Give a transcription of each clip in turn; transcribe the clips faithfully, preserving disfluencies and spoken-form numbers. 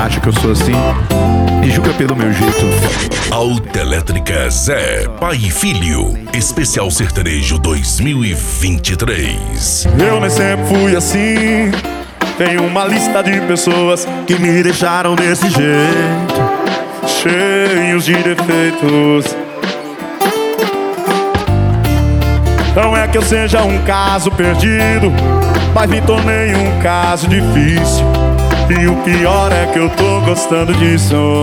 acha que eu sou assim? Me julga pelo meu jeito. Autoelétrica Zé, pai e filho, especial sertanejo dois mil e vinte e três. Eu nem sempre fui assim. Tem uma lista de pessoas que me deixaram desse jeito, cheios de defeitos. Não é que eu seja um caso perdido, mas me tornei um caso difícil. E o pior é que eu tô gostando disso.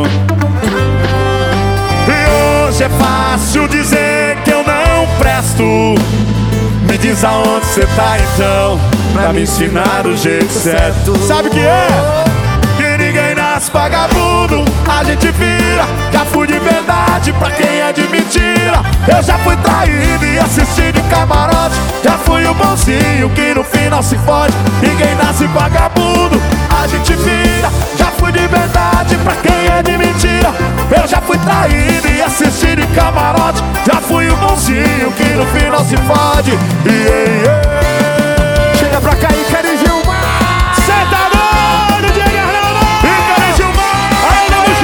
E hoje é fácil dizer que eu não presto. Me diz aonde cê tá então, pra me ensinar o jeito certo. Sabe o que é? Que ninguém nasce vagabundo, a gente vira. Já fui de verdade pra quem é de mentira. Eu já fui traído e assisti de camarote. Já fui o bonzinho que no final se fode. Ninguém nasce vagabundo, a gente vira. Já fui de verdade pra quem é de mentira. Eu já fui traído e assisti de camarote. Já fui o bonzinho que no final se fode. Yeah, yeah. Chega pra cá e quero Gilmar. Cê tá doido, Diego Hernando? E quero Gilmar. Aí, tamo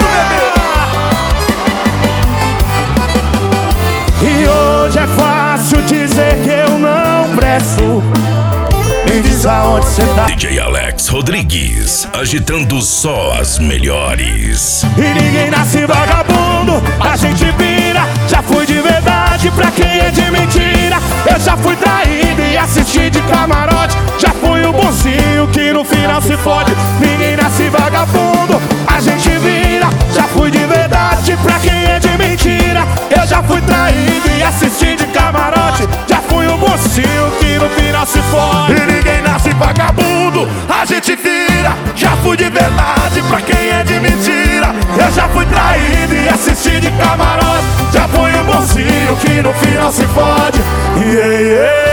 junto, bebê. E hoje é fácil dizer que eu não presto. Me diz aonde cê tá. D J Alex Rodrigues, agitando só as melhores. E ninguém nasce vagabundo, a gente vira. Já fui de verdade pra quem é de mentira. Eu já fui traído e assisti de camarote. Já fui o bonzinho que no final se fode. Ninguém nasce vagabundo, a gente vira. Já fui de verdade pra quem é de mentira. Eu já fui traído e assisti de camarote. Já fui o bonzinho que no final se fode. E ninguém nasce vagabundo, a gente vira. Já fui de verdade pra quem é de mentira. Eu já fui traído e assisti de camarote. Já fui o bonzinho que no final se fode. Yeah, yeah.